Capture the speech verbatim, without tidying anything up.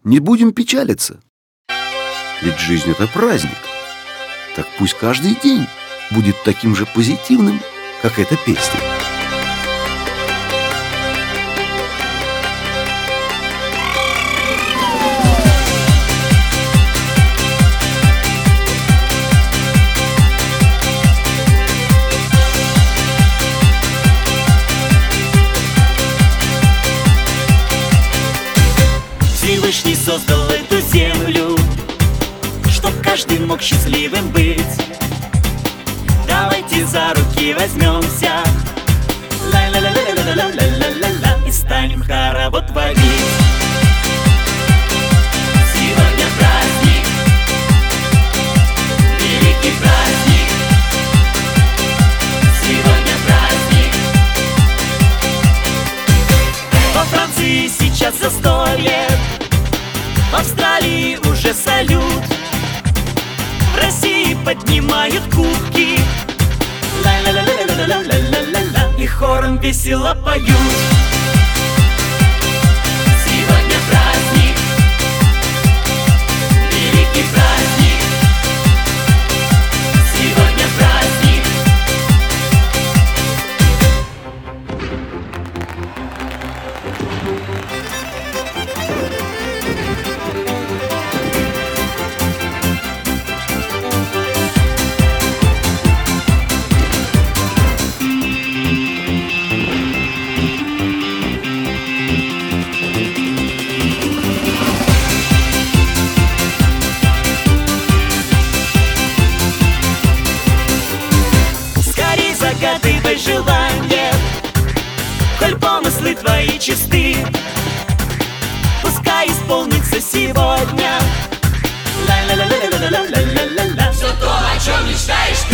не будем печалиться. Ведь жизнь — это праздник. Так пусть каждый день будет таким же позитивным, как эта песня. Всевышний создал эту землю, чтоб каждый мог счастливым быть. Давайте за руки возьмемся, ла-ла-ла-ла-ла-ла-ла-ла-ла-ла, и станем хоровод творить. Сегодня праздник, великий праздник. Сегодня праздник. Во Франции сейчас застолье, в Австралии уже салют, в России поднимают кубки, ла-ла-ла-ла-ла-ла-ла-ла-ла, и хором весело поют. Сегодня праздник, великий праздник. Сегодня праздник. Загадывай желание, коль помыслы твои чисты, пускай исполнится сегодня. Ла-ла-ла-ла-ла-ла-ла-ла-ла-ла. Все то, о чем мечтаешь ты.